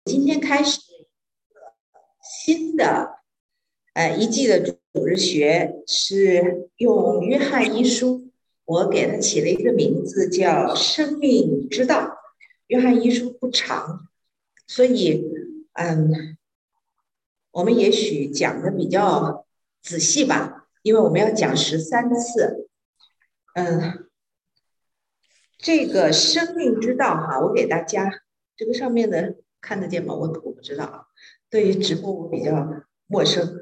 今天开始新的一季的主日学是用约翰一书，我给它起了一个名字叫生命之道。约翰一书不长，所以我们也许讲的比较仔细吧，因为我们要讲13次。这个生命之道哈，我给大家这个上面的看得见吗？我不知道啊，对于直播我比较陌生。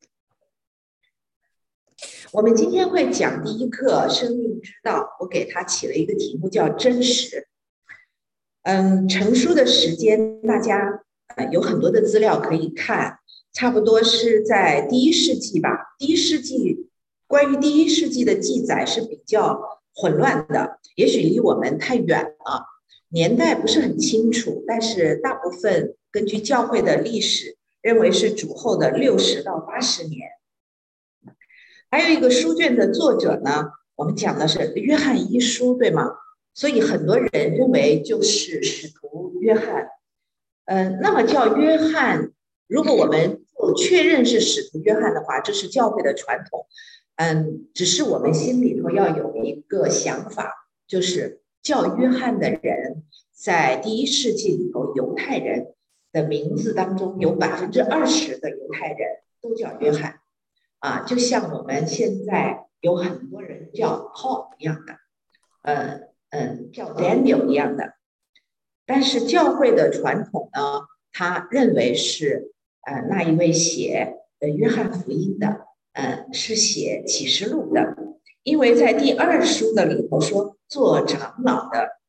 我们今天会讲第一课生命之道，我给它起了一个题目叫真实。成书的时间大家有很多的资料可以看，差不多是在第一世纪吧。关于第一世纪的记载是比较混乱的，也许离我们太远了，年代不是很清楚，但是大部分根据教会的历史认为是主后的60到80年。还有一个书卷的作者呢，我们讲的是约翰一书，对吗？所以很多人认为就是使徒约翰。那么叫约翰，如果我们确认是使徒约翰的话，这是教会的传统。只是我们心里头要有一个想法，就是叫约翰的人，在第一世纪里头，犹太人的名字当中有20%的犹太人都叫约翰啊，就像我们现在有很多人叫 Paul 一样的，叫 Daniel 一样的。但是教会的传统呢，他认为是那一位写约翰福音的，是写启示录的，因为在第2书的里头说做长老的。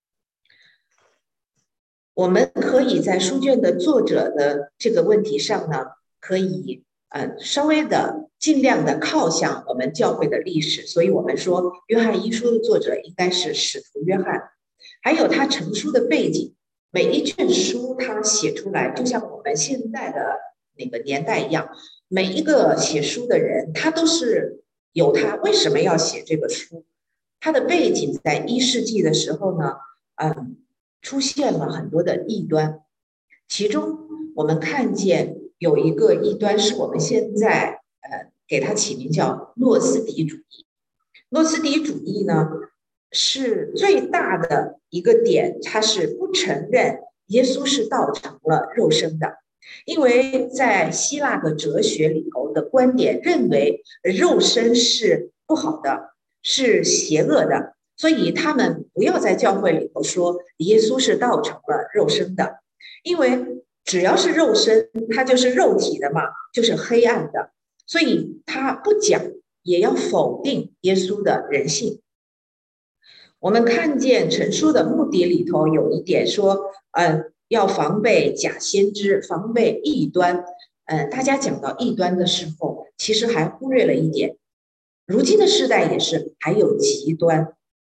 我们可以在书卷的作者的这个问题上呢，可以稍微的尽量的靠向我们教会的历史，所以我们说约翰一书的作者应该是使徒约翰。还有他成书的背景，每一卷书他写出来，就像我们现在的那个年代一样，每一个写书的人，他都是有他为什么要写这个书，他的背景在1世纪的时候呢，出现了很多的异端，其中我们看见有一个异端是我们现在给它起名叫诺斯底主义。诺斯底主义呢，是最大的一个点，它是不承认耶稣是道成了肉身的，因为在希腊的哲学里头的观点认为肉身是不好的，是邪恶的，所以他们不要在教会里头说耶稣是道成了肉身的，因为只要是肉身，它就是肉体的嘛，就是黑暗的，所以他不讲也要否定耶稣的人性。我们看见陈述的目的里头有一点说，要防备假先知，防备异端。大家讲到异端的时候，其实还忽略了一点，如今的时代也是还有极端。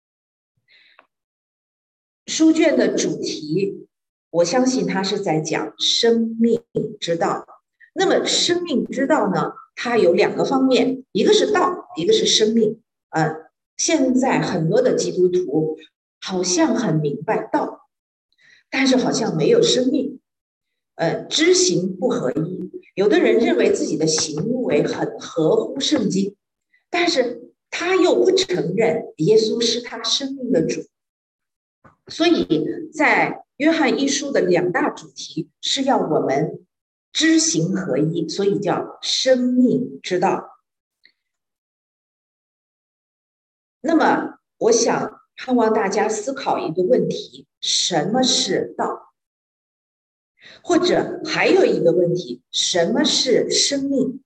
书卷的主题，我相信它是在讲生命之道。那么生命之道呢，它有2个方面，一个是道，一个是生命。现在很多的基督徒好像很明白道，但是好像没有生命。知行不合一，有的人认为自己的行为很合乎圣经，但是他又不承认耶稣是他生命的主。所以在约翰一书的2大主题是要我们知行合一，所以叫生命之道。那么我想盼望大家思考一个问题，什么是道？或者还有一个问题，什么是生命？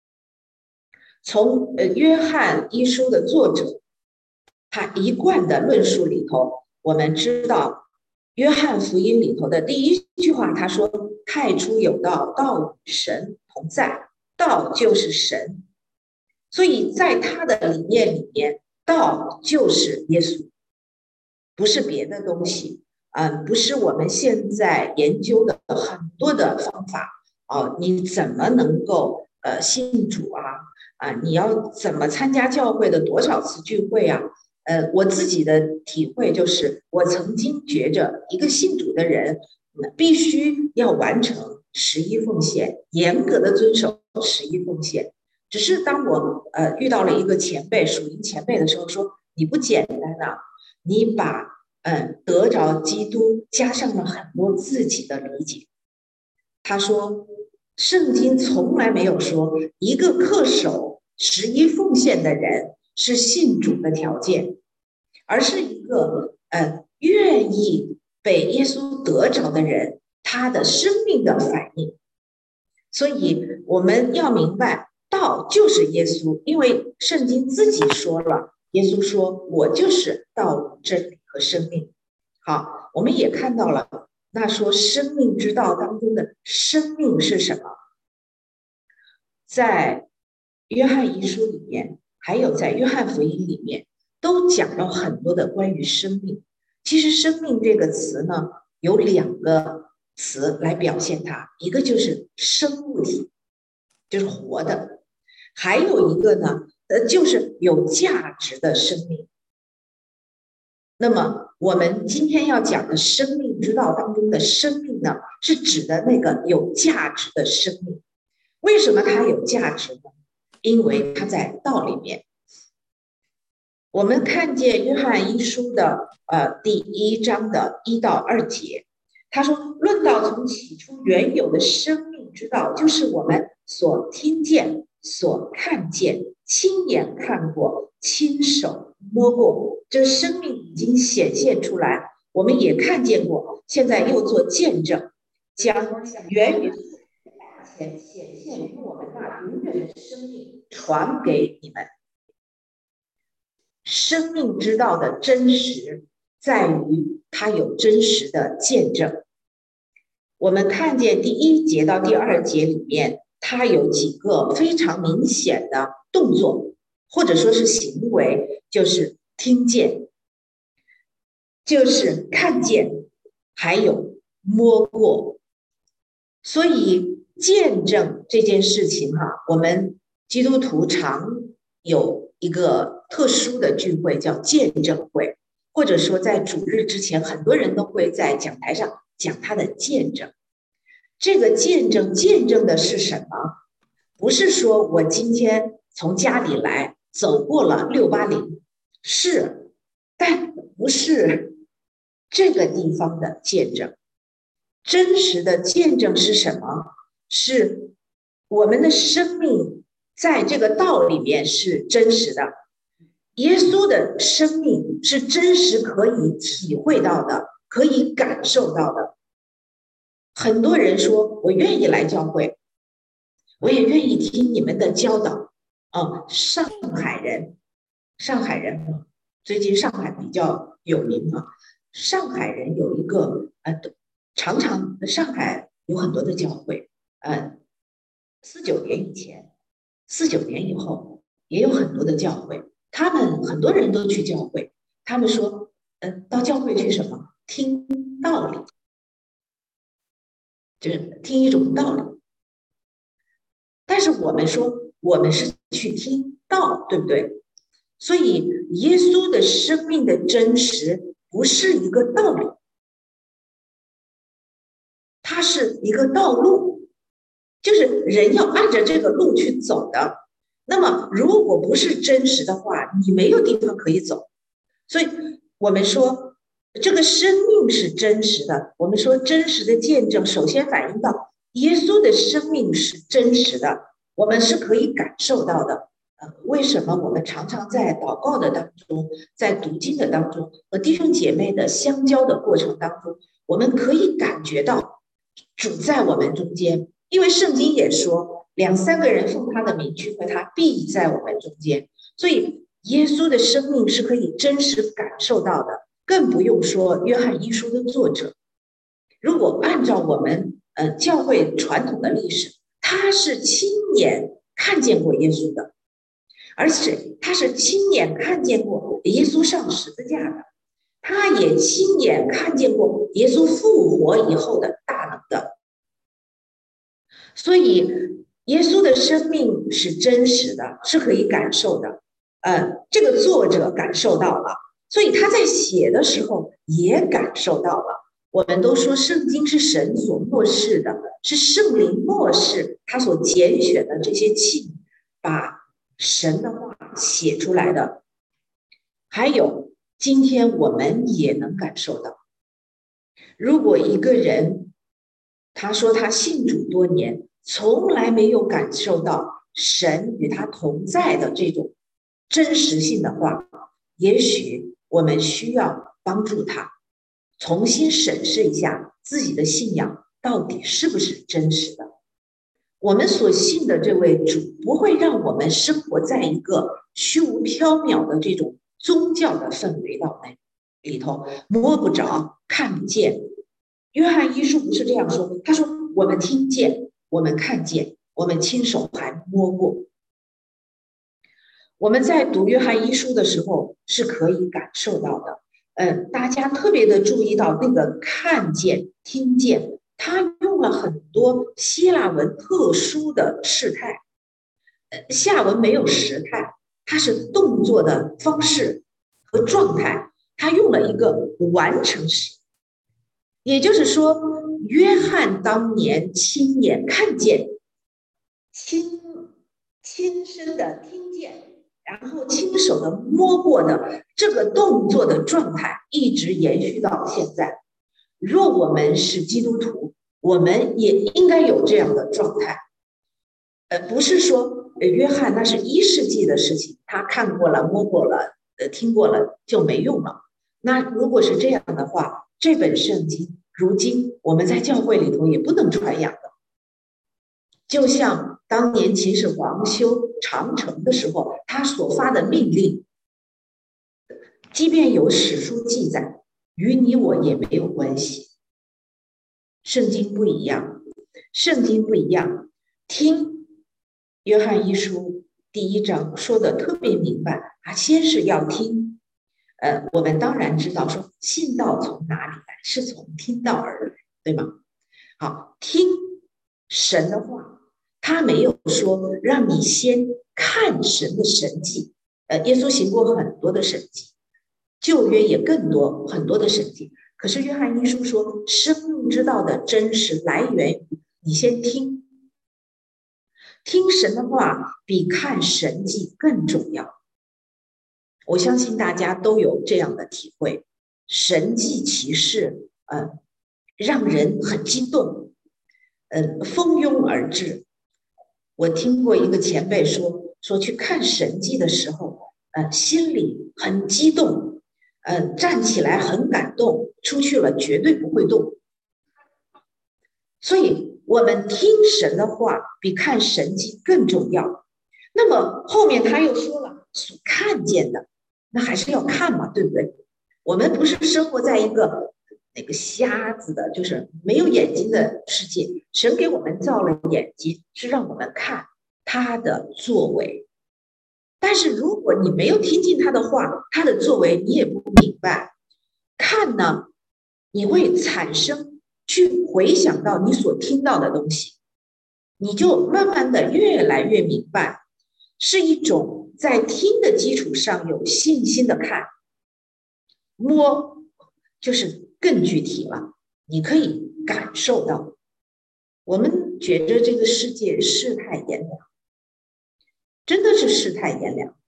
从约翰一书的作者他一贯的论述里头，我们知道约翰福音里头的第1句话，他说太初有道，道与神同在，道就是神。所以在他的理念里面，道就是耶稣，不是别的东西。不是我们现在研究的很多的方法。你怎么能够信主啊？你要怎么参加教会的多少次聚会啊？我自己的体会就是，我曾经觉着一个信主的人， 必须要完成十一奉献，严格的遵守十一奉献。只是当我遇到了一个前辈，属灵前辈的时候，说你不简单啊，你把得着基督加上了很多自己的理解。他说，圣经从来没有说一个恪守十一奉献的人是信主的条件，而是一个愿意被耶稣得着的人，他的生命的反应。所以我们要明白，道就是耶稣，因为圣经自己说了，耶稣说我就是道路真理和生命。好，我们也看到了，那说生命之道当中的生命是什么？在约翰一书里面，还有在约翰福音里面，都讲了很多的关于生命。其实生命这个词呢，有两个词来表现它，一个就是生物体，就是活的，还有一个呢，就是有价值的生命。那么我们今天要讲的生命之道当中的生命呢，是指的那个有价值的生命。为什么它有价值呢？因为它在道里面。我们看见约翰一书的第1章的1到2节，他说：论到从起初原有的生命之道，就是我们所听见、所看见、亲眼看过、亲手摸过，这生命已经显现出来，我们也看见过，现在又做见证，将源于显现于我们那永远的生命传给你们。生命之道的真实在于它有真实的见证。我们看见第1节到第2节里面，它有几个非常明显的动作，或者说是行为，就是听见，就是看见，还有摸过。所以见证这件事情我们基督徒常有一个特殊的聚会叫见证会，或者说在主日之前，很多人都会在讲台上讲他的见证。这个见证的是什么？不是说我今天从家里来走过了680，是，但不是这个地方的见证。真实的见证是什么？是我们的生命在这个道里面是真实的，耶稣的生命是真实可以体会到的，可以感受到的。很多人说我愿意来教会，我也愿意听你们的教导。上海人最近上海比较有名上海人有一个常常上海有很多的教会，49年以前，49年以后也有很多的教会，他们很多人都去教会，他们说到教会去什么？听道理，就是听一种道理。但是我们说我们是去听道，对不对？所以耶稣的生命的真实不是一个道理，它是一个道路，就是人要按着这个路去走的。那么如果不是真实的话，你没有地方可以走。所以我们说这个生命是真实的，我们说真实的见证首先反映到耶稣的生命是真实的，我们是可以感受到的。为什么我们常常在祷告的当中，在读经的当中，和弟兄姐妹的相交的过程当中，我们可以感觉到主在我们中间，因为圣经也说2、3个人奉他的名聚会，他必在我们中间。所以耶稣的生命是可以真实感受到的，更不用说约翰一书的作者。如果按照我们教会传统的历史，他是亲眼看见过耶稣的，而且他是亲眼看见过耶稣上十字架的，他也亲眼看见过耶稣复活以后的大能的。所以耶稣的生命是真实的，是可以感受的。这个作者感受到了，所以他在写的时候也感受到了。 我们都说圣经是神所默示的，是圣灵默示他所拣选的这些器，把神的话写出来的。还有，今天我们也能感受到，如果一个人他说他信主多年，从来没有感受到神与他同在的这种真实性的话，也许我们需要帮助他重新审视一下自己的信仰到底是不是真实的。我们所信的这位主不会让我们生活在一个虚无缥缈的这种宗教的氛围里头，摸不着看不见。约翰一书不是这样说，他说我们听见，我们看见，我们亲手还摸过。我们在读约翰一书的时候是可以感受到的。大家特别的注意到那个看见、听见，他用了很多希腊文特殊的事态，下文没有时态，它是动作的方式和状态，他用了一个完成时。也就是说，约翰当年亲眼看见、亲身的听见，然后亲手的摸过的这个动作的状态，一直延续到现在。若我们是基督徒，我们也应该有这样的状态。不是说约翰那是1世纪的事情，他看过了、摸过了、听过了就没用了。那如果是这样的话，这本圣经如今我们在教会里头也不能传扬的。就像当年秦始皇修长城的时候，他所发的命令，即便有史书记载，与你我也没有关系。圣经不一样，圣经不一样。听约翰一书第1章说的特别明白，先是要听。我们当然知道说信道从哪里来，是从听道而来，对吗？好，听神的话，他没有说让你先看神的神迹。耶稣行过很多的神迹，旧约也更多很多的神迹。可是约翰一书说，生命之道的真实来源于你先听神的话，比看神迹更重要。我相信大家都有这样的体会，神迹奇事，让人很激动，蜂拥而至。我听过一个前辈说去看神迹的时候，心里很激动，站起来很感动，出去了绝对不会动。所以我们听神的话比看神迹更重要。那么后面他又说了，所看见的那还是要看嘛，对不对？我们不是生活在一个那个瞎子的，就是没有眼睛的世界。神给我们造了眼睛，是让我们看他的作为。但是如果你没有听进他的话，他的作为你也不明白。看呢，你会产生去回想到你所听到的东西，你就慢慢的越来越明白，是一种在听的基础上有信心的看。摸就是更具体了，你可以感受到。我们觉得这个世界世态炎凉，真的是世态炎凉。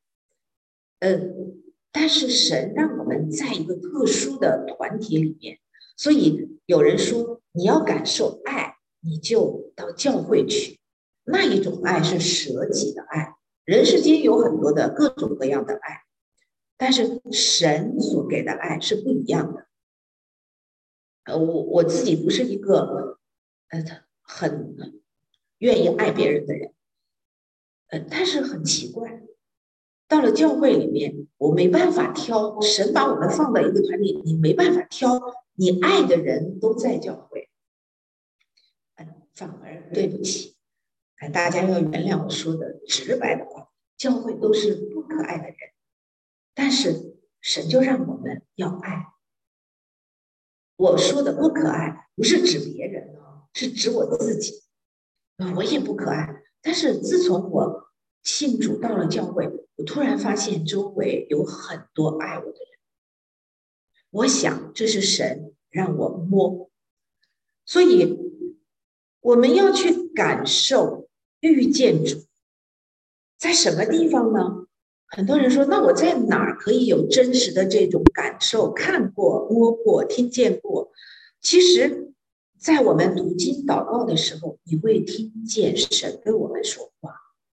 但是神让我们在一个特殊的团体里面，所以有人说你要感受爱，你就到教会去。那一种爱是舍己的爱，人世间有很多的各种各样的爱，但是神所给的爱是不一样的。我自己不是一个很愿意爱别人的人，但是很奇怪，到了教会里面，我没办法挑，神把我们放在一个团体，你没办法挑，你爱的人都在教会，反而对不起，大家要原谅我说的直白的话，教会都是不可爱的人，但是神就让我们要爱。我说的不可爱，不是指别人，是指我自己。我也不可爱，但是自从我信主到了教会，我突然发现周围有很多爱我的人。我想这是神让我摸。所以我们要去感受遇见主，在什么地方呢？很多人说，那我在哪儿可以有真实的这种感受？看过、摸过、听见过。其实，在我们读经祷告的时候，你会听见神对我们说话。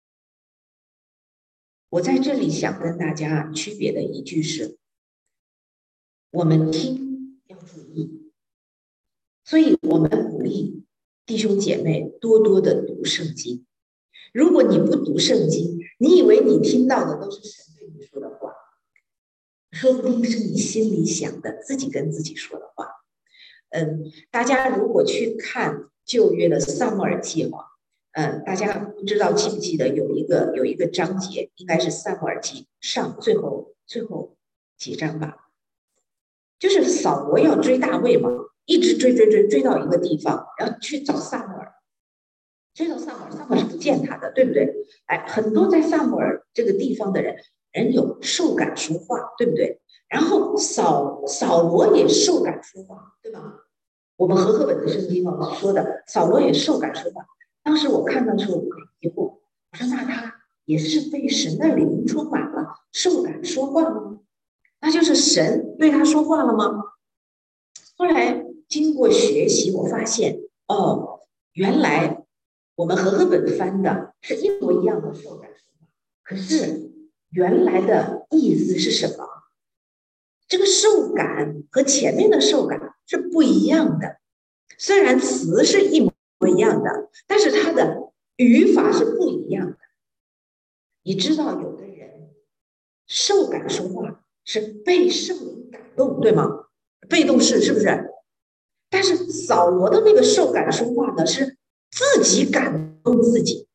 我在这里想跟大家区别的一句是，我们听要注意，所以我们鼓励弟兄姐妹多多的读圣经。如果你不读圣经，你以为你听到的都是神对你说的话，说不定是你心里想的，自己跟自己说的话。大家如果去看旧约的撒母耳记哈，大家不知道记不记得有一个章节，应该是撒母耳记上最后几章吧，就是扫罗要追大卫嘛，一直追到一个地方，然后去找撒母耳。追到撒母耳是不见他的，对不对？哎，很多在撒母耳这个地方的人有受感说话，对不对？然后扫罗也受感说话，对吧？我们和合本的圣经说的，扫罗也受感说话。当时我看到的时候，我很疑惑，我说那他也是被神的灵充满了，受感说话吗？那就是神对他说话了吗？后来经过学习，我发现原来我们和合本翻的是一模一样的受感说话，可是原来的意思是什么？这个受感和前面的受感是不一样的，虽然词是一模一样的，但是它的语法是不一样的。你知道有的人受感说话是被圣灵感动，对吗？被动式是不是？但是扫罗的那个受感说话呢，是自己感动自己。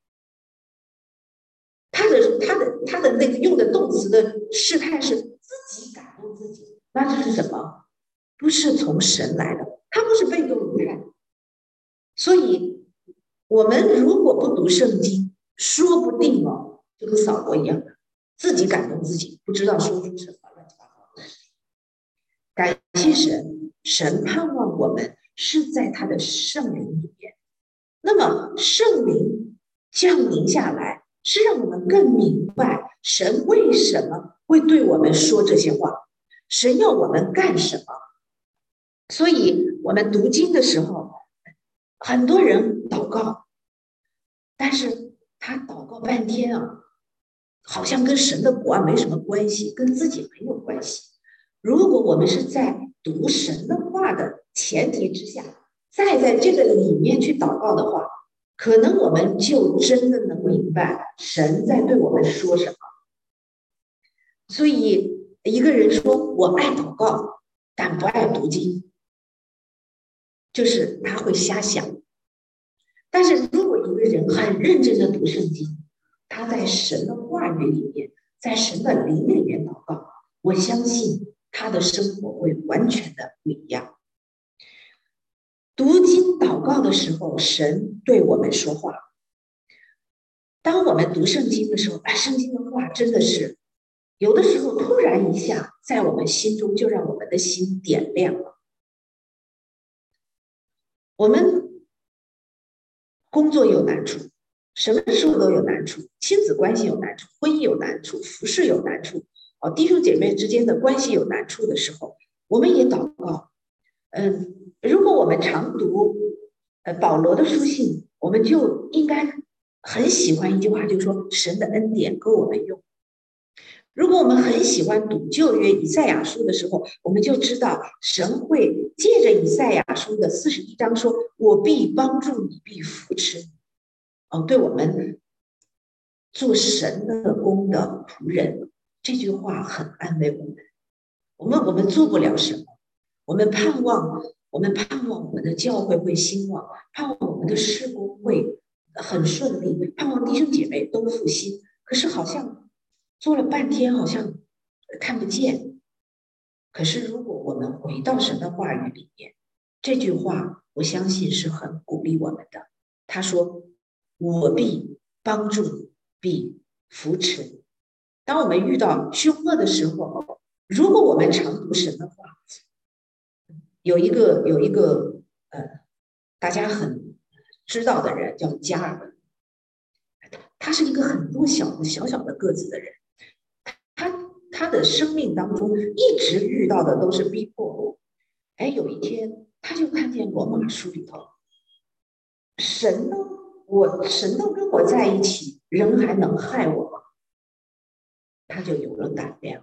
他的那个用的动词的事态是自己感动自己，那这是什么？不是从神来的，他不是被动语态。所以，我们如果不读圣经，说不定就跟扫罗一样的，自己感动自己，不知道说出什么乱七八糟的事情。感谢神，神盼望我们是在他的圣灵里面。那么，圣灵降临下来，是让我们更明白神为什么会对我们说这些话，神要我们干什么。所以我们读经的时候，很多人祷告，但是他祷告半天好像跟神的国没什么关系，跟自己没有关系。如果我们是在读神的话的前提之下，再在这个里面去祷告的话，可能我们就真的能明白神在对我们说什么。所以一个人说我爱祷告，但不爱读经，就是他会瞎想。但是如果一个人很认真的读圣经，他在神的话语里面，在神的灵里面祷告，我相信他的生活会完全的不一样。读经祷告的时候，神对我们说话。当我们读圣经的时候，圣经的话真的是有的时候突然一下在我们心中就让我们的心点亮了。我们工作有难处，什么时候都有难处，亲子关系有难处，婚姻有难处，服侍有难处，弟兄姐妹之间的关系有难处的时候，我们也祷告。如果我们常读保罗的书信，我们就应该很喜欢一句话，就是说神的恩典够我们用。如果我们很喜欢读旧约以赛亚书的时候，我们就知道神会借着以赛亚书的41章说，我必帮助你，必扶持你。对我们做神的工的仆人，这句话很安慰我们。我们做不了什么，我们盼望我们的教会会兴旺，盼望我们的事工会很顺利，盼望弟兄姐妹都复兴。可是好像做了半天，好像看不见。可是如果我们回到神的话语里面，这句话我相信是很鼓励我们的。他说：“我必帮助你，必扶持你。”当我们遇到凶恶的时候，如果我们常读神的话， 有一个大家很知道的人叫加尔文，他是一个很弱小的个子的人，他的生命当中一直遇到的都是逼迫。哎，有一天他就看见罗马书里头，神都跟我在一起，人还能害我吗？他就有了胆量。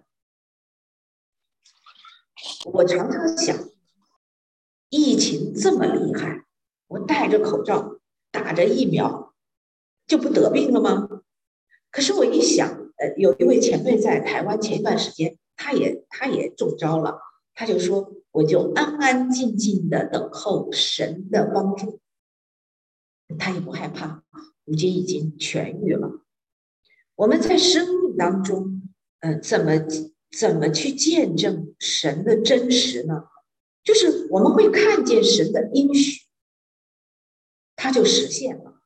我常常想，疫情这么厉害，我戴着口罩，打着疫苗，就不得病了吗？可是我一想，有一位前辈在台湾前一段时间，他也中招了，他就说，我就安安静静的等候神的帮助，他也不害怕，如今已经痊愈了。我们在生命当中，怎么去见证神的真实呢？就是我们会看见神的应许，它就实现了。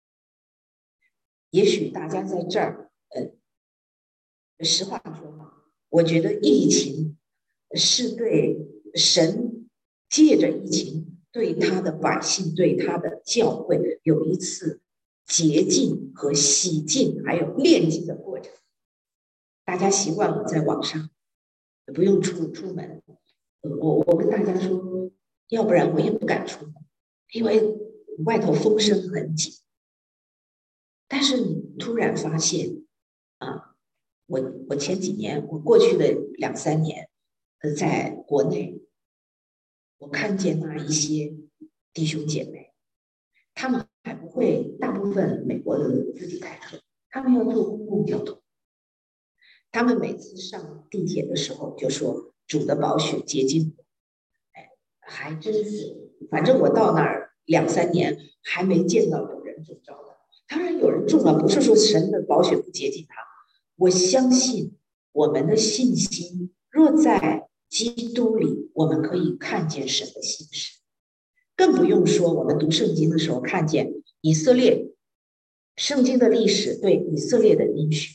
也许大家在这儿，实话说嘛，我觉得疫情是对神借着疫情对他的百姓、对他的教会有一次洁净和洗净，还有炼净的过程。大家习惯了在网上，不用出门。我跟大家说，要不然我也不敢出门，因为外头风声很紧。但是你突然发现，啊，我前几年，我过去的2、3年，在国内，我看见那一些弟兄姐妹，他们还不会，大部分美国的自己开车，他们要坐公共交通。他们每次上地铁的时候就说：“主的宝血洁净我。”哎，还真是，反正我到那儿2、3年还没见到有人中招的。当然有人中了，不是说神的宝血不洁净他。我相信我们的信心若在基督里，我们可以看见神的信实。更不用说我们读圣经的时候看见以色列圣经的历史对以色列的应许。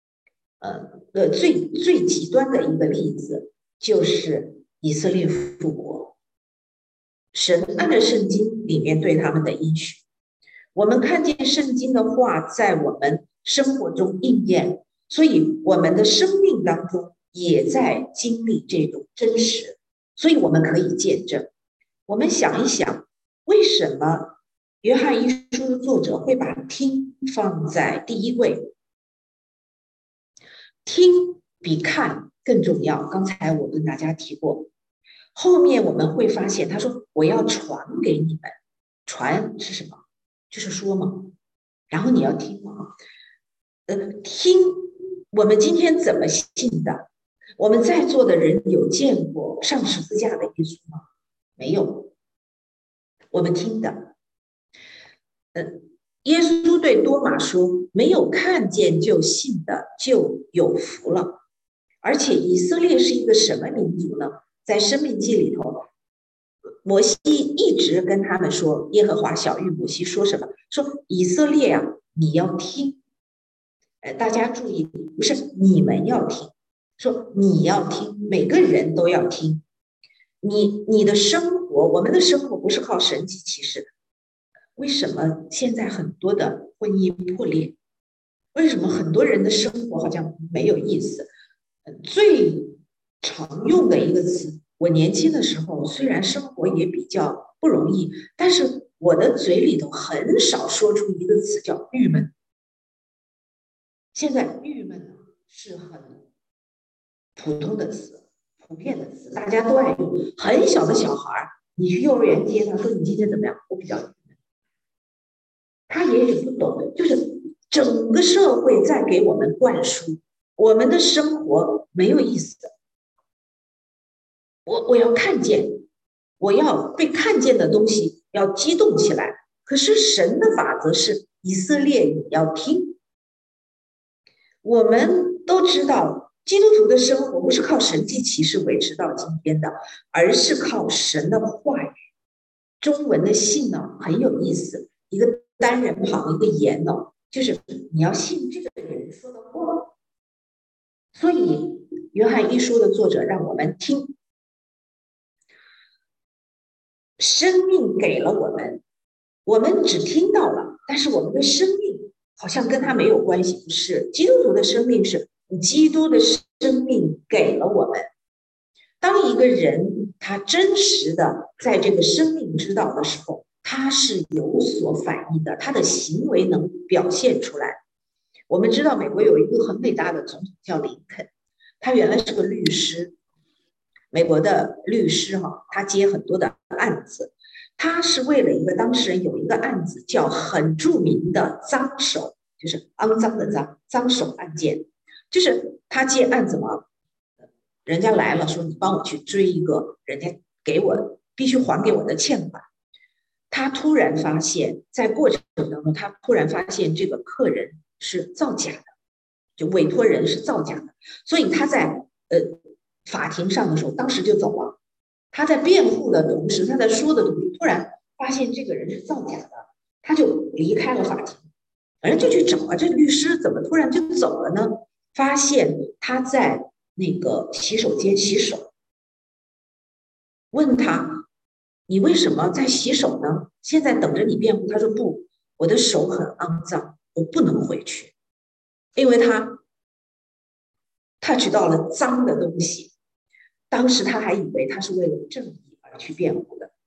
最极端的一个例子就是以色列复国，神按着圣经里面对他们的应许，我们看见圣经的话在我们生活中应验，所以我们的生命当中也在经历这种真实，所以我们可以见证。我们想一想，为什么约翰一书的作者会把听放在第一位？听比看更重要。刚才我跟大家提过，后面我们会发现，他说我要传给你们，传是什么？就是说嘛，然后你要听嘛。听，我们今天怎么信的？我们在座的人有见过上十字架的耶稣吗？没有，我们听的。耶稣对多马说：“没有看见就信的就有福了。”而且以色列是一个什么民族呢？在《生命记》里头，摩西一直跟他们说，耶和华晓谕摩西说什么？说以色列啊，你要听。大家注意，不是你们要听，说你要听，每个人都要听。你的生活，我们的生活不是靠神迹奇事。为什么现在很多的婚姻破裂？为什么很多人的生活好像没有意思？最常用的一个词，我年轻的时候虽然生活也比较不容易，但是我的嘴里头很少说出一个词叫郁闷。现在郁闷是很普通的词，普遍的词，大家都爱用。很小的小孩，你去幼儿园接他说你今天怎么样？我比较郁闷。他也许不懂，就是整个社会在给我们灌输，我们的生活没有意思。我要看见，我要被看见的东西要激动起来。可是神的法则是以色列你要听。我们都知道，基督徒的生活不是靠神迹奇事维持到今天的，而是靠神的话语。中文的信呢很有意思，一个单人旁一个言哦，就是你要信这个人说的话。所以约翰一书的作者让我们听。 生命给了我们，我们只听到了，但是我们的生命好像跟他没有关系。不是，基督徒的生命是基督的生命给了我们。当一个人他真实的在这个生命之道的时候，他是有所反应的，他的行为能表现出来。我们知道美国有一个很伟大的总统叫林肯，他原来是个律师，美国的律师他接很多的案子，他是为了一个当事人有一个案子叫很著名的脏手，就是肮脏的脏手案件，就是他接案子嘛，人家来了说你帮我去追一个人家给我必须还给我的欠款，他突然发现在过程当中他突然发现这个客人是造假的，就委托人是造假的，所以他在法庭上的时候当时就走了。他在辩护的同时，他在说的同时，突然发现这个人是造假的，他就离开了法庭，人就去找啊，这律师怎么突然就走了呢？发现他在那个洗手间洗手，问他你为什么在洗手呢？现在等着你辩护。他说不，我的手很肮脏，我不能回去，因为他 touch 到了脏的东西。当时他还以为他是为了正义而去辩护的。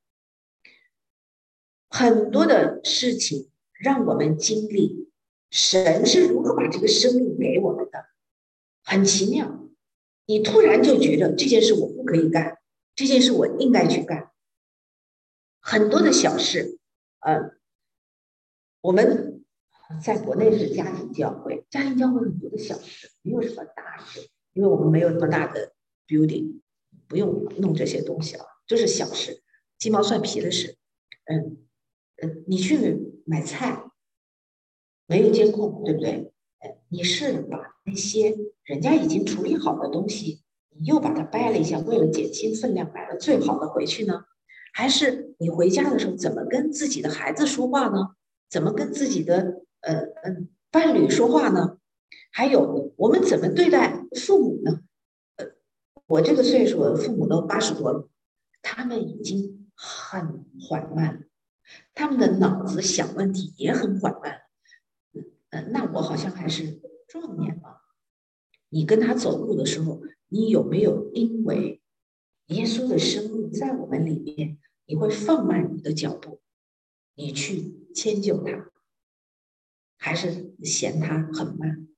很多的事情让我们经历，神是如何把这个生命给我们的，很奇妙。你突然就觉得这件事我不可以干，这件事我应该去干。很多的小事，我们在国内是家庭教会，家庭教会很多的小事，没有什么大事，因为我们没有那么大的 building， 不用弄这些东西啊，就是小事，鸡毛蒜皮的事。你去买菜，没有监控，对不对？你是把那些人家已经处理好的东西，你又把它掰了一下，为了减轻分量，买了最好的回去呢？还是你回家的时候怎么跟自己的孩子说话呢？怎么跟自己的伴侣说话呢？还有我们怎么对待父母呢？我这个岁数，父母都80多了，他们已经很缓慢了，他们的脑子想问题也很缓慢。那我好像还是壮年了。你跟他走路的时候，你有没有因为耶稣的生命在我们里面，你会放慢你的脚步，你去迁就他，还是嫌他很慢？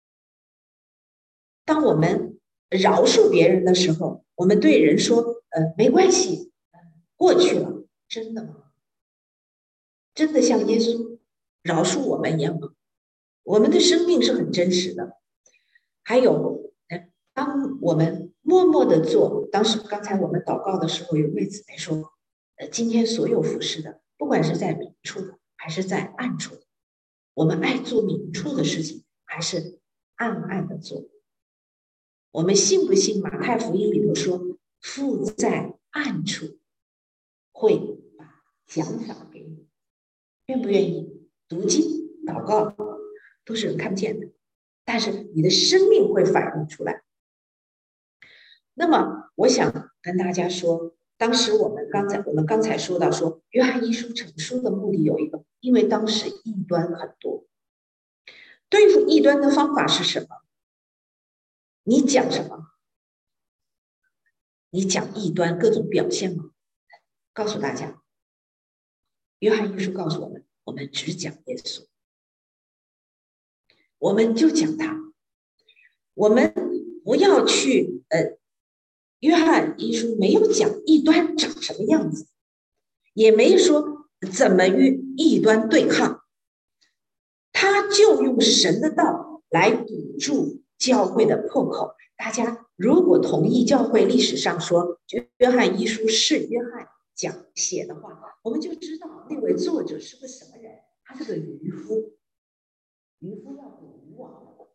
当我们饶恕别人的时候，我们对人说：没关系，过去了。真的吗？真的像耶稣饶恕我们一样吗？我们的生命是很真实的。还有，当我们默默的做，刚才我们祷告的时候，有位姊妹说，今天所有服侍的，不管是在明处的，还是在暗处的，我们爱做明处的事情，还是暗暗的做？我们信不信马太福音里头说，父在暗处会把奖赏给你？愿不愿意？读经、祷告都是人看不见的，但是你的生命会反映出来。那么，我想跟大家说，当时我们刚才说到说，约翰一书成书的目的有一个，因为当时异端很多，对付异端的方法是什么？你讲什么？你讲异端各种表现吗？告诉大家，约翰一书告诉我们，我们只讲耶稣，我们就讲他，我们不要去约翰一书没有讲异端长什么样子，也没说怎么与异端对抗，他就用神的道来堵住教会的破口。大家如果同意教会历史上说约翰一书是约翰写的话，我们就知道那位作者是个什么人，他是个渔夫。渔夫要捕渔网的，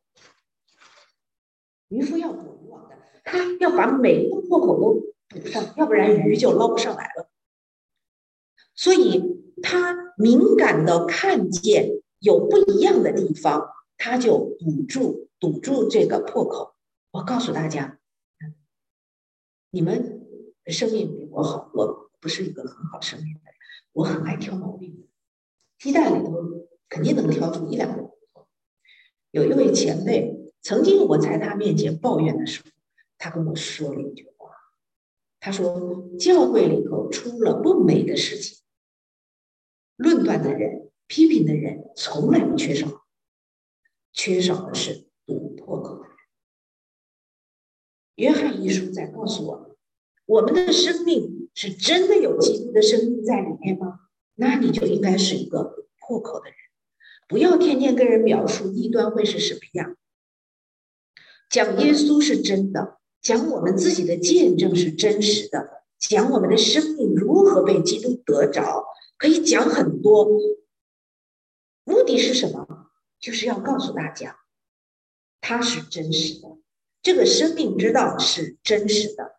渔夫要捕渔网的，他要把每一个破口都补上，要不然鱼就捞不上来了。所以他敏感的看见有不一样的地方，他就堵住这个破口。我告诉大家，你们生命比我好，我不是一个很好生命的人，我很爱挑毛病，鸡蛋里头肯定能挑出一两个不错。有一位前辈，曾经我在他面前抱怨的时候，他跟我说了一句话，他说教会里头出了不美的事情，论断的人、批评的人从来不缺少，缺少的是堵破口的人。约翰一书在告诉我们，我们的生命是真的有基督的生命在里面吗？那你就应该是一个破口的人，不要天天跟人描述异端会是什么样。讲耶稣是真的，讲我们自己的见证是真实的，讲我们的生命如何被基督得着，可以讲很多。目的是什么？就是要告诉大家，它是真实的，这个生命之道是真实的。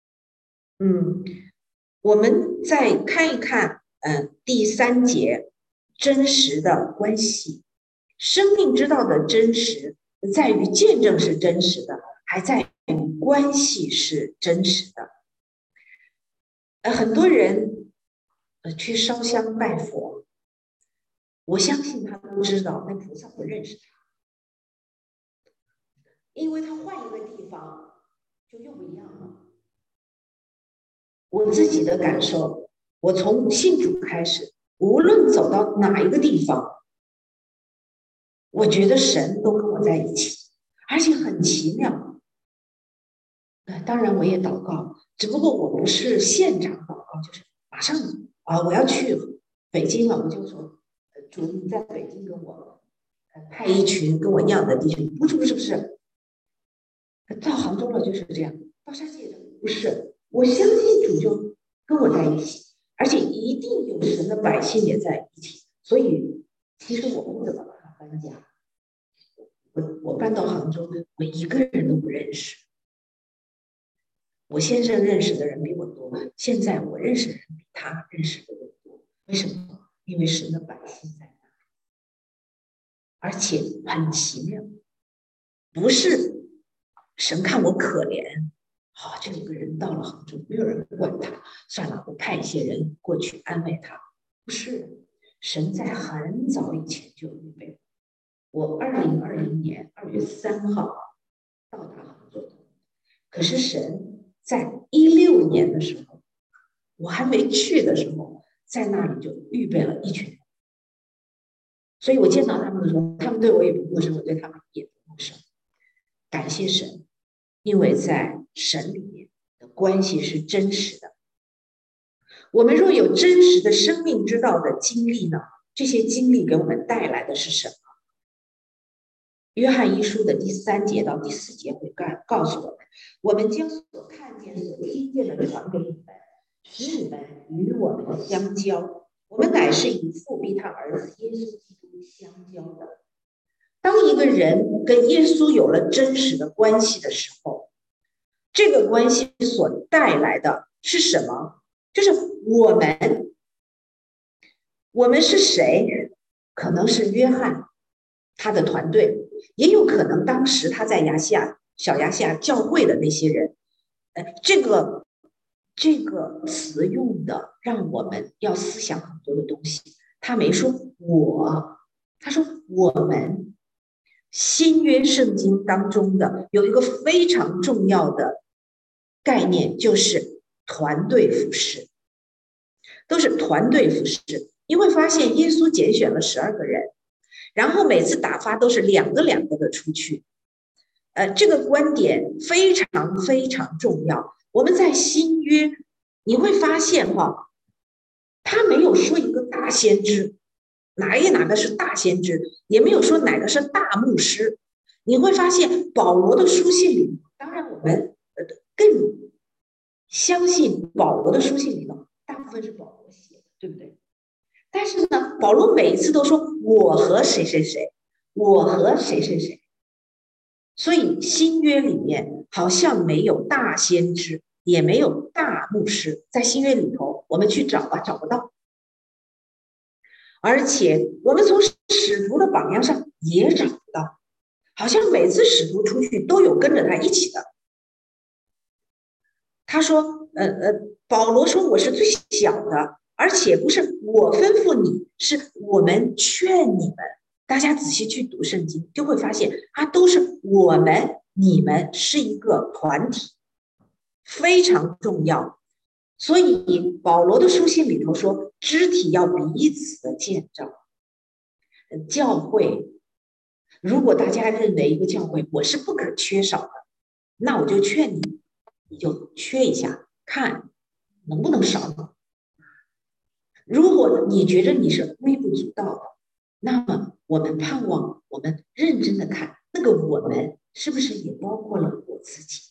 我们再看一看，第3节真实的关系，生命之道的真实在于见证是真实的，还在于关系是真实的。很多人去烧香拜佛，我相信他都知道那菩萨不认识他，因为他换一个地方就又不一样了。我自己的感受，我从信主开始，无论走到哪一个地方，我觉得神都跟我在一起，而且很奇妙。当然我也祷告，只不过我不是现场祷告，就是马上我要去北京了，我就说主，你在北京跟我派一群跟我一样的弟兄，不是，到杭州了就是这样，到山西不是，我相信主就跟我在一起，而且一定有神的百姓也在一起，所以其实我不怎么怕搬家。我搬到杭州，我一个人都不认识。我先生认识的人比我多，现在我认识的人比他认识的多。为什么？因为神的百姓在那里，而且很奇妙，不是神看我可怜，这有个人到了杭州，没有人管他，算了，我派一些人过去安慰他。不是，神在很早以前就预备。我2020年2月3号到达杭州的，可是神在16年的时候，我还没去的时候，在那里就预备了一群人。所以我见到他们的时候，他们对我也不陌生，我对他们也不陌生。感谢神，因为在神里面的关系是真实的。我们若有真实的生命之道的经历呢，这些经历给我们带来的是什么？约翰一书的第3节到第4节会告诉我们，我们将所看见、所听见的传给你们，使你们与我们相交。我们乃是以父逼他儿子耶稣基督相交的。当一个人跟耶稣有了真实的关系的时候，这个关系所带来的是什么？就是我们是谁？可能是约翰他的团队，也有可能当时他在小亚细亚教会的那些人。这个词用的让我们要思想很多的东西。他没说我，他说我们。新约圣经当中的有一个非常重要的概念，就是团队服事，都是团队服事。你会发现耶稣拣选了12个人，然后每次打发都是两个的出去。这个观点非常非常重要。我们在新约你会发现他没有说一个大先知，哪个是大先知，也没有说哪个是大牧师。你会发现保罗的书信里，当然我们更相信保罗的书信里头大部分是保罗写的，对不对？但是呢，保罗每一次都说我和谁谁谁，我和谁谁谁。所以新约里面好像没有大先知，也没有大牧师，在新约里头我们去找吧，找不到。而且我们从使徒的榜样上也找不到，好像每次使徒出去都有跟着他一起的。 他说，保罗说我是最小的，而且不是我吩咐你，是我们劝你们。大家仔细去读圣经，就会发现它都是我们、你们是一个团体，非常重要。所以保罗的书信里头说，肢体要彼此的建造。教会，如果大家认为一个教会我是不可缺少的，那我就劝你，你就缺一下，看能不能少呢？如果你觉得你是微不足道的，那么我们盼望我们认真的看，那个我们是不是也包括了我自己？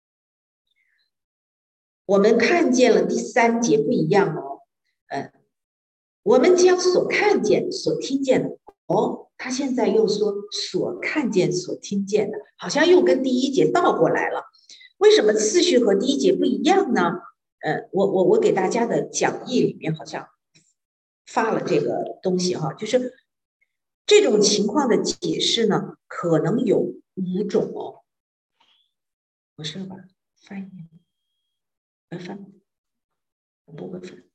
我们看见了第3节不一样哦，我们将所看见、所听见的，他现在又说所看见、所听见的，好像又跟第1节倒过来了。为什么次序和第1节不一样呢？我给大家的讲义里面好像发了这个东西哈，就是这种情况的解释呢，可能有5种哦。我是把翻译翻，不会翻。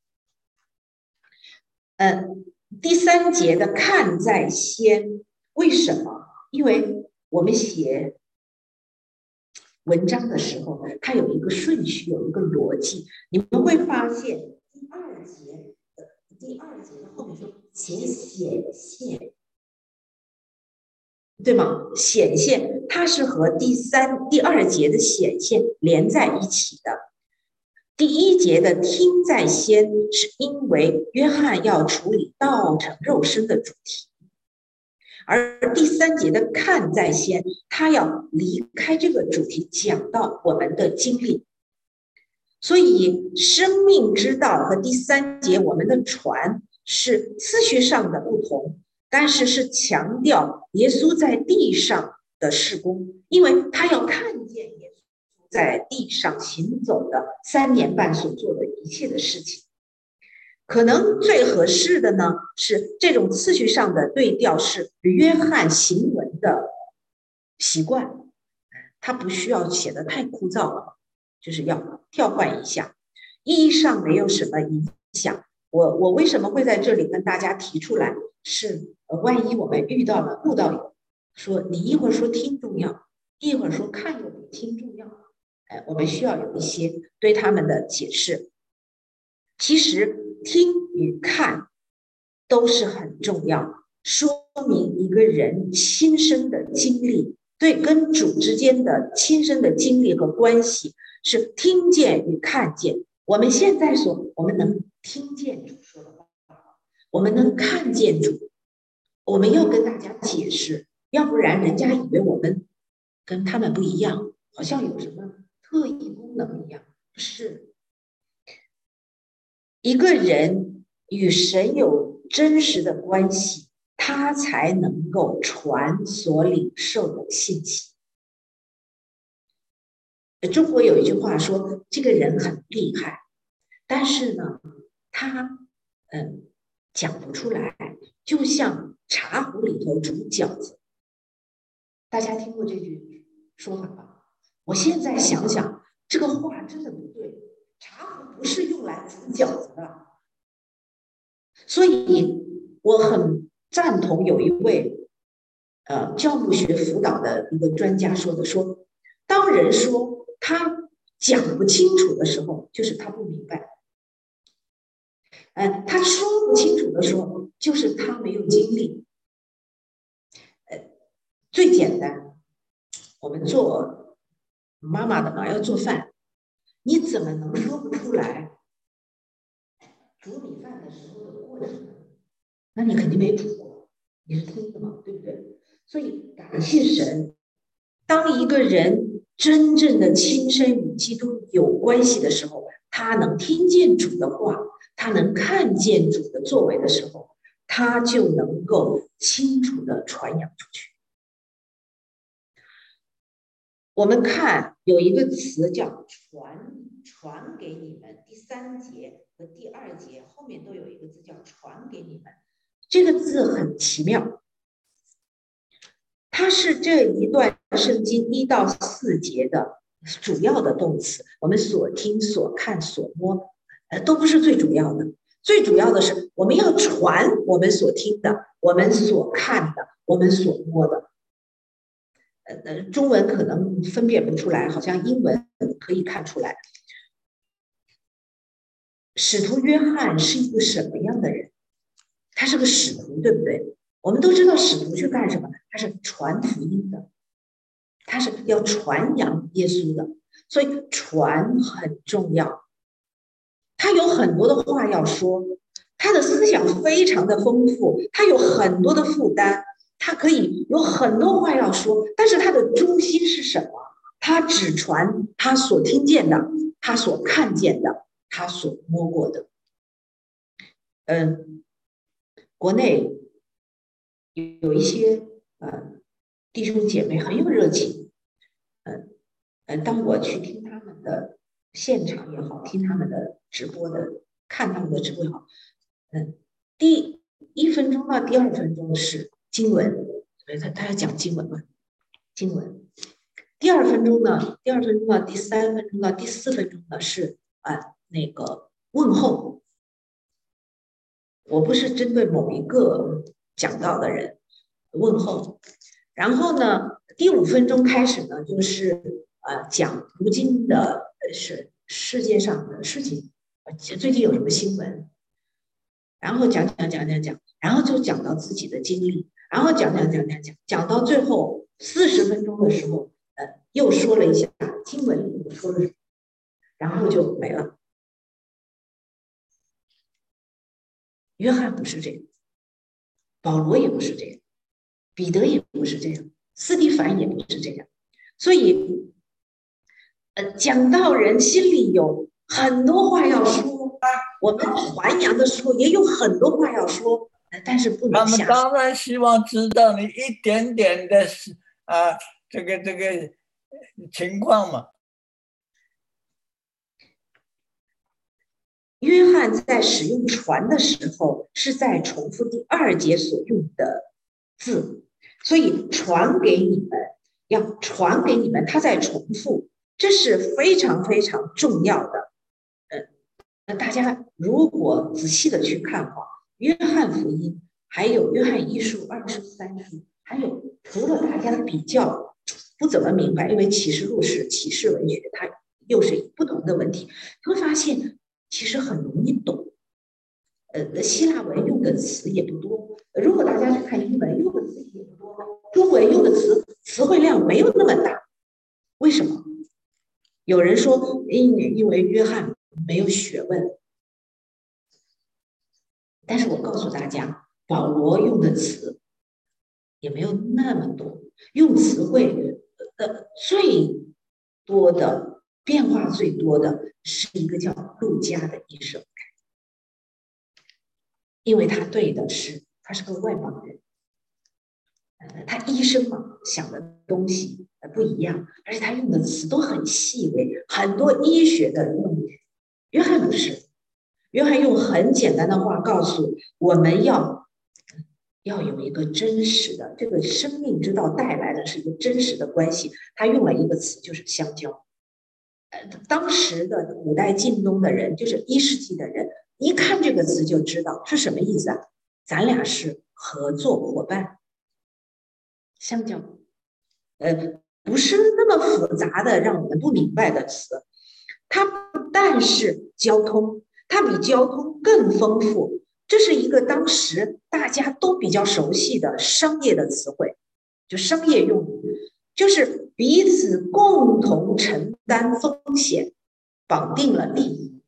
第3节的看在先，为什么？因为我们写文章的时候，它有一个顺序，有一个逻辑。你们会发现第2节的后面说且显现，对吗？显现它是和第2节的显现连在一起的。第1节的听在先，是因为约翰要处理道成肉身的主题，而第3节的看在先，他要离开这个主题，讲到我们的经历。所以生命之道和第3节我们的传是次序上的不同，但是是强调耶稣在地上的事工，因为他要看见耶稣在地上行走的3年半所做的一切的事情。可能最合适的呢，是这种次序上的对调是约翰行文的习惯，他不需要写得太枯燥了，就是要跳换一下，意义上没有什么影响。我为什么会在这里跟大家提出来？是万一我们遇到了悟道友，说你一会儿说听重要，一会儿说看又比听重要，我们需要有一些对他们的解释。其实听与看都是很重要，说明一个人亲身的经历，对跟主之间的亲身的经历和关系是听见与看见。我们现在说，我们能听见主说的话，我们能看见主，我们要跟大家解释，要不然人家以为我们跟他们不一样，好像有什么特异功能一样。是一个人与神有真实的关系，他才能够传所领受的信息。中国有一句话说，这个人很厉害，但是呢，他讲不出来，就像茶壶里头煮饺子。大家听过这句说法吧？我现在想想，这个话真的不对，茶壶不是用来煮饺子的。所以我很赞同有一位教牧学辅导的一个专家说的，说当人说他讲不清楚的时候，就是他不明白。他说不清楚的时候，就是他没有经历。最简单，我们做妈妈的嘛，要做饭，你怎么能说不出来煮米饭的时候的过程呢？那你肯定没煮过，你是听的嘛，对不对？所以感谢神，当一个人真正的亲身与基督有关系的时候，他能听见主的话，他能看见主的作为的时候，他就能够清楚的传扬出去。我们看有一个词叫传给你们，第3节和第2节后面都有一个字叫传给你们。这个字很奇妙，它是这一段圣经1到4节的主要的动词，我们所听、所看、所摸，都不是最主要的。最主要的是我们要传我们所听的、我们所看的、我们所摸的。中文可能分辨不出来，好像英文可以看出来。使徒约翰是一个什么样的人？他是个使徒，对不对？我们都知道使徒去干什么？他是传福音的，他是要传扬耶稣的，所以传很重要。他有很多的话要说，他的思想非常的丰富，他有很多的负担，他可以有很多话要说，但是他的中心是什么？他只传他所听见的，他所看见的，他所摸过的。国内有一些弟兄姐妹很有热情，当我去听他们的现场也好，听他们的直播的，看他们的直播也好，第1分钟到第2分钟是经文，他要讲经文嘛，经文。第2分钟呢，第2分钟到第3分钟到第4分钟呢是那个问候。我不是针对某一个讲道的人问候，然后呢，第5分钟开始呢，就是讲如今的世界上的事情，最近有什么新闻，然后讲，然后就讲到自己的经历，然后讲到最后40分钟的时候，又说了一下经文里面说了什么，然后就没了。约翰不是这样，保罗也不是这样，彼得也不是这样，斯蒂凡也不是这样，所以讲道人心里有很多话要说，我们传扬的时候也有很多话要说，但是不能下手。 他们当然希望知道你一点点的这个情况嘛。 约翰在使用传的时候，是在重复第2节所用的字，所以传给你们，要传给你们，他在重复，这是非常非常重要的。大家如果仔细的去看的话，约翰福音还有约翰1书、2书、3书，还有除了大家比较不怎么明白，因为启示录是启示文学，它又是不同的问题，你会发现其实很容易懂。希腊文用的词也不多，如果大家去看英文用的词也不多，中文用的词汇量没有那么大，为什么？有人说因为约翰没有学问，但是我告诉大家，保罗用的词也没有那么多，用词汇最多的变化最多的是一个叫路加的医生，因为他对的是他是个外邦人，他医生嘛，想的东西不一样，而且他用的词都很细微，很多医学的用语。约翰不是，约翰用很简单的话告诉我们要有一个真实的，这个生命之道带来的是一个真实的关系。他用了一个词，就是相交。当时的古代近东的人，就是1世纪的人，一看这个词就知道是什么意思啊？咱俩是合作伙伴，相交。不是那么复杂的让我们不明白的词，它不但是交通，它比交通更丰富。这是一个当时大家都比较熟悉的商业的词汇，就商业用语，就是彼此共同承担风险，绑定了利益。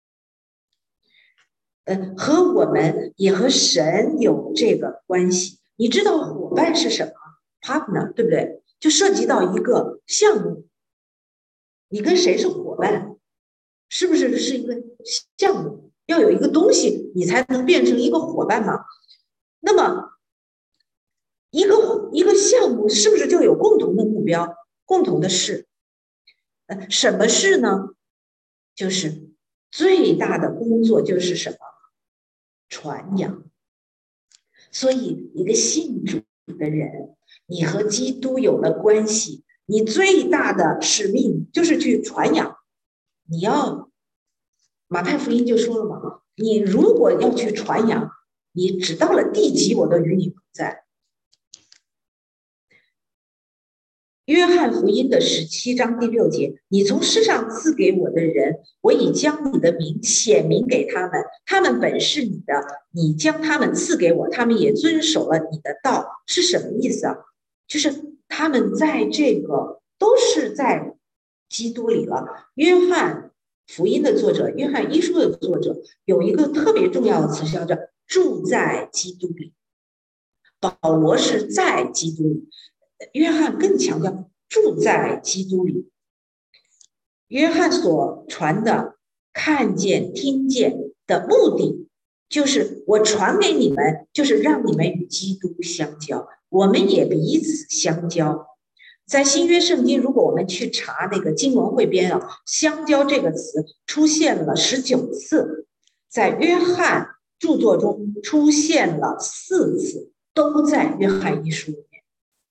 和我们也和神有这个关系。你知道伙伴是什么 ？partner， 对不对？就涉及到一个项目，你跟谁是伙伴？是不是是一个项目？要有一个东西，你才能变成一个伙伴嘛？那么，一个项目是不是就有共同的目标、共同的事？什么事呢？就是最大的工作就是什么？传扬。所以，一个信主的人，你和基督有了关系， 你最大的使命就是去传扬。你要马太福音就说了嘛，你如果要去传扬，你只到了地极，我都与你同在。约翰福音的17章第6节，你从世上赐给我的人，我已将你的名显明给他们，他们本是你的，你将他们赐给我，他们也遵守了你的道。是什么意思啊？就是他们在这个都是在基督里了。约翰福音的作者，约翰一书的作者有一个特别重要的词，叫做住在基督里。保罗是在基督里，约翰更强调住在基督里。约翰所传的看见听见的目的，就是我传给你们，就是让你们与基督相交，我们也彼此相交。在新约圣经，如果我们去查那个经文汇编啊，相交这个词出现了19次，在约翰著作中出现了4次，都在约翰一书里面。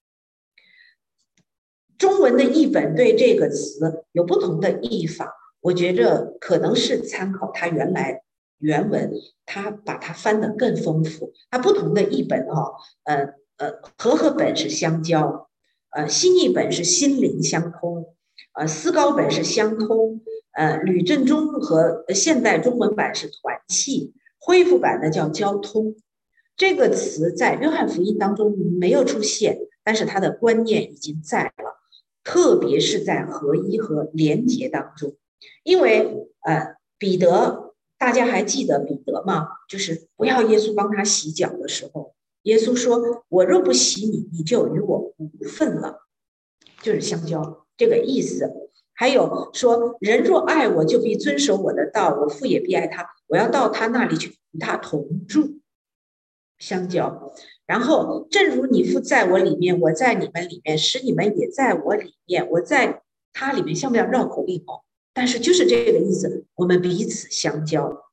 中文的译本对这个词有不同的译法，我觉着可能是参考它原来原文，它把它翻得更丰富。它不同的译本和合本是相交，新译本是心灵相通，思高本是相通，吕振中和现代中文版是团契，恢复版的叫交通。这个词在约翰福音当中没有出现，但是它的观念已经在了，特别是在合一和连结当中。因为彼得，大家还记得彼得吗？就是不要耶稣帮他洗脚的时候，耶稣说：“我若不洗你，你就与我无份了。”就是相交这个意思。还有说，人若爱我，就必遵守我的道，我父也必爱他，我要到他那里去，与他同住。相交。然后正如你父在我里面，我在你们里面，使你们也在我里面，我在他里面。像不要绕口令哦，但是就是这个意思，我们彼此相交。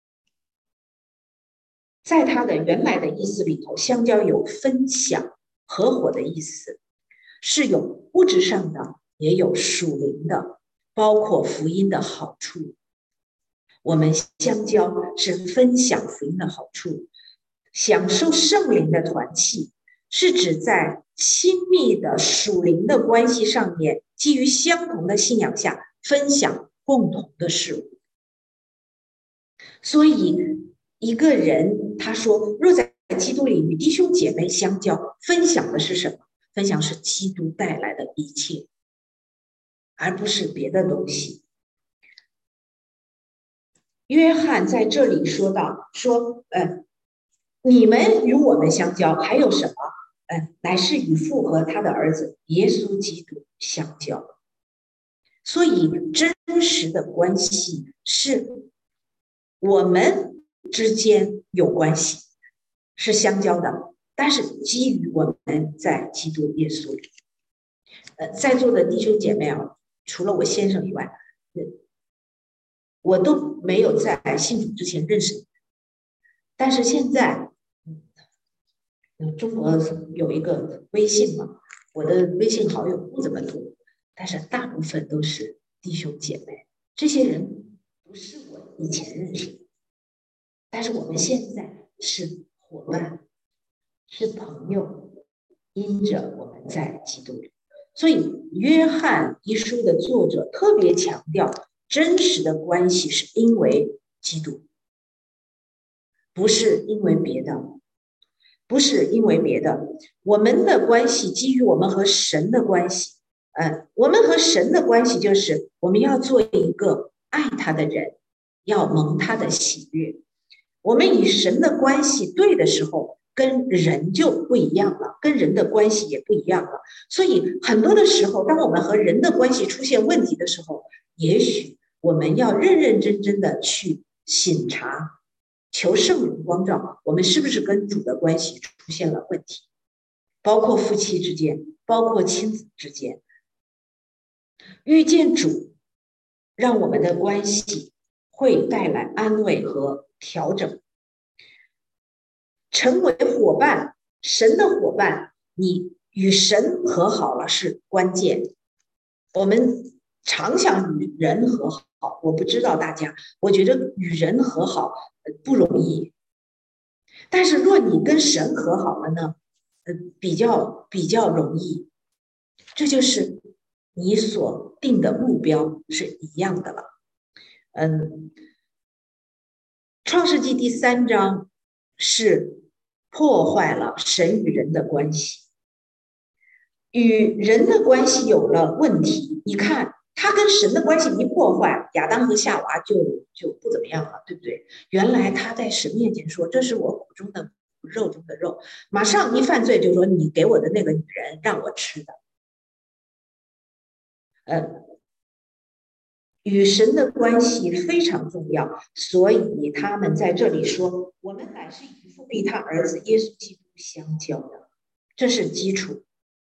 在他的原来的意思里头，相交有分享合伙的意思，是有物质上的，也有属灵的，包括福音的好处。我们相交是分享福音的好处，享受圣灵的团契，是指在亲密的属灵的关系上面，基于相同的信仰下分享共同的事物。所以一个人他说，若在基督里与弟兄姐妹相交，分享的是什么？分享是基督带来的一切，而不是别的东西。约翰在这里说到说，你们与我们相交，还有什么？乃是与父和他的儿子耶稣基督相交。所以真实的关系是我们之间有关系，是相交的，但是基于我们在基督耶稣里。在座的弟兄姐妹啊，除了我先生以外，我都没有在信主之前认识你，但是现在，中国有一个微信嘛，我的微信好友不怎么多，但是大部分都是弟兄姐妹。这些人不是我以前认识的，但是我们现在是伙伴，是朋友，因着我们在基督里。所以约翰一书的作者特别强调，真实的关系是因为基督，不是因为别的，不是因为别的。我们的关系基于我们和神的关系，我们和神的关系就是我们要做一个爱他的人，要蒙他的喜悦。我们与神的关系对的时候，跟人就不一样了，跟人的关系也不一样了。所以很多的时候，当我们和人的关系出现问题的时候，也许我们要认认真真的去省察，求圣灵光照，我们是不是跟主的关系出现了问题，包括夫妻之间，包括亲子之间。遇见主，让我们的关系会带来安慰和调整。成为伙伴，神的伙伴，你与神和好了是关键。我们常想与人和好，我不知道大家，我觉得与人和好不容易。但是若你跟神和好了呢，比较容易。这就是你所定的目标是一样的了。创世纪第3章是破坏了神与人的关系，与人的关系有了问题。你看他跟神的关系一破坏，亚当和夏娃就不怎么样了，对不对？原来他在神面前说，这是我骨中的骨，肉中的肉，马上一犯罪就说你给我的那个女人让我吃的。与神的关系非常重要，所以他们在这里说，我们乃是与父并他儿子耶稣基督相交的，这是基础。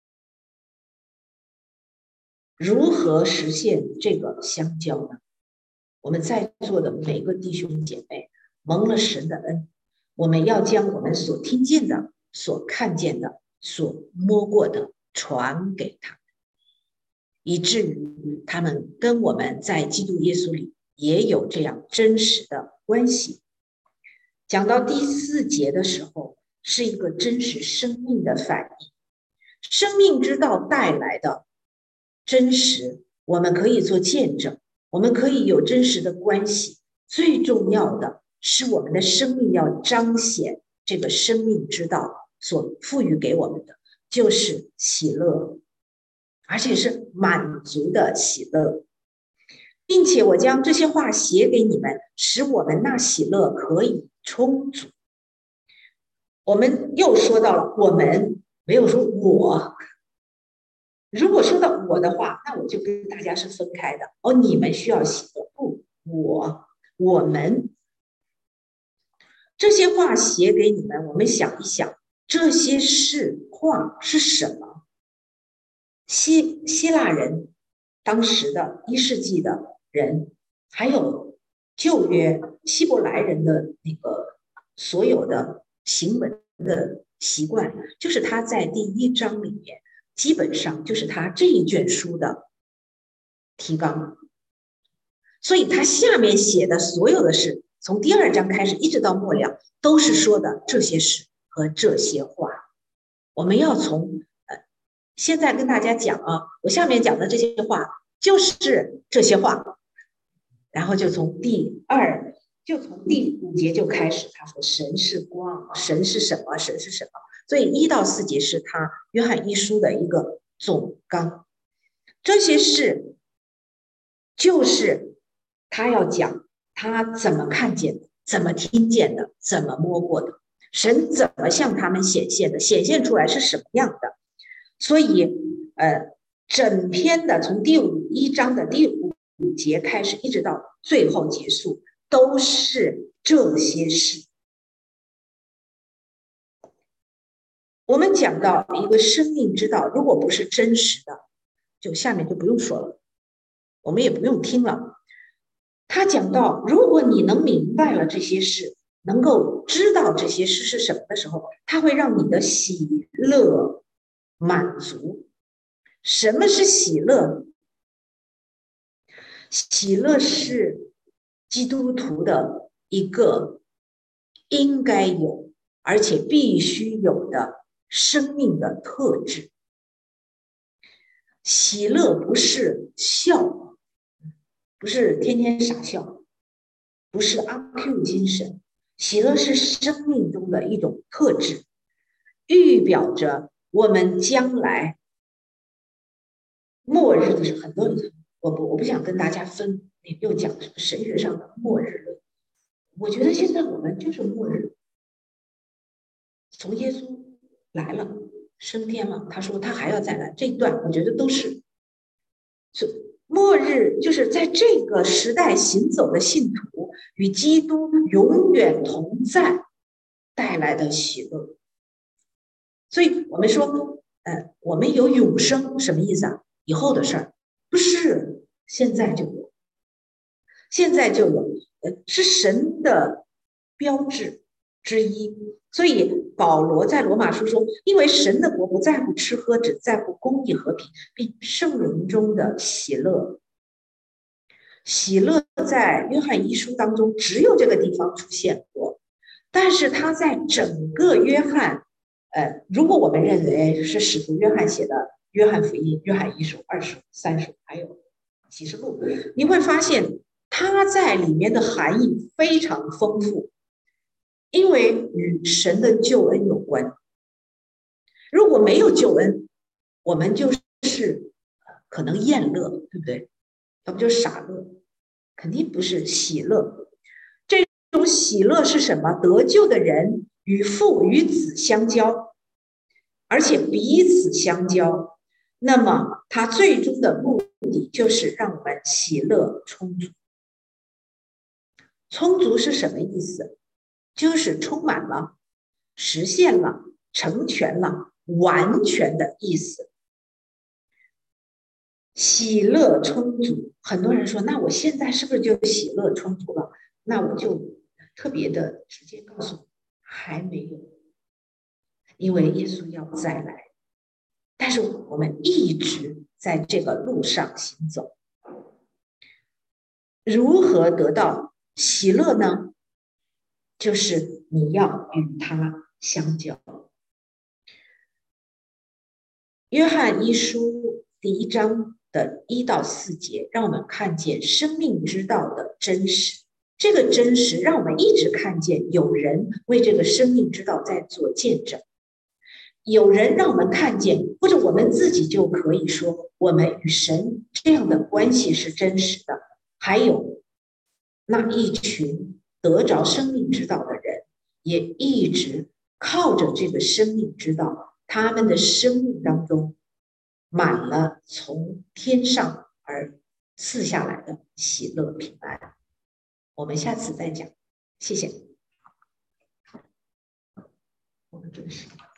如何实现这个相交呢？我们在座的每个弟兄姐妹蒙了神的恩，我们要将我们所听见的、所看见的、所摸过的传给他们，以至于他们跟我们在基督耶稣里也有这样真实的关系。讲到第4节的时候，是一个真实生命的反应，生命之道带来的真实，我们可以做见证，我们可以有真实的关系。最重要的是我们的生命要彰显这个生命之道所赋予给我们的，就是喜乐，而且是满足的喜乐，并且我将这些话写给你们，使我们那喜乐可以充足。我们又说到了我们，没有说我。如果说到我的话，那我就跟大家是分开的。你们需要喜乐，不，我们这些话写给你们。我们想一想，这些话是什么？希腊人，当时的1世纪的人，还有旧约希伯来人的那个所有的行文的习惯，就是他在第1章里面，基本上就是他这一卷书的提纲。所以他下面写的所有的事，从第2章开始一直到末了，都是说的这些事和这些话。我们要从现在跟大家讲啊，我下面讲的这些话就是这些话，然后就从第5节就开始，他说神是光，神是什么？神是什么？所以1到4节是他约翰一书的一个总纲。这些事就是他要讲他怎么看见的，怎么听见的，怎么摸过的，神怎么向他们显现的，显现出来是什么样的。所以整篇的从第1章的第5节开始，一直到最后结束，都是这些事。我们讲到一个生命之道，如果不是真实的，就下面就不用说了，我们也不用听了。他讲到，如果你能明白了这些事，能够知道这些事是什么的时候，它会让你的喜乐满足。什么是喜乐？喜乐是基督徒的一个应该有，而且必须有的生命的特质。喜乐不是笑，不是天天傻笑，不是阿 Q 精神，喜乐是生命中的一种特质，预表着我们将来末日的时候，很多人我不想跟大家分，又讲什么神学上的末日论。我觉得现在我们就是末日。从耶稣来了，升天了，他说他还要再来，这一段我觉得都是末日，就是在这个时代行走的信徒与基督永远同在带来的喜乐。所以我们说我们有永生，什么意思啊？以后的事儿，不是现在就有，现在就有，是神的标志之一。 所以保罗在罗马书说，因为神的国不在乎吃喝，只在乎公义和平，并圣灵中的喜乐。喜乐在约翰一书当中只有这个地方出现过，但是他在整个约翰，如果我们认为是使徒约翰写的约翰福音、约翰一书、二书、三书，还有启示录，你会发现他在里面的含义非常丰富，因为与神的救恩有关。如果没有救恩，我们就是可能厌乐，对不对？要不就傻乐，肯定不是喜乐。这种喜乐是什么？得救的人与父与子相交，而且彼此相交。那么他最终的目的就是让我们喜乐充足。充足是什么意思？就是充满了、实现了、成全了、完全的意思。喜乐充足，很多人说，那我现在是不是就喜乐充足了？那我就特别的直接告诉你，还没有，因为耶稣要再来，但是我们一直在这个路上行走。如何得到喜乐呢？就是你要与他相交。约翰一书第1章的1到4节，让我们看见生命之道的真实。这个真实让我们一直看见有人为这个生命之道在做见证，有人让我们看见，或者我们自己就可以说，我们与神这样的关系是真实的。还有那一群得着生命之道的人，也一直靠着这个生命之道，他们的生命当中满了从天上而赐下来的喜乐平安。我们下次再讲，谢谢。我们这个是。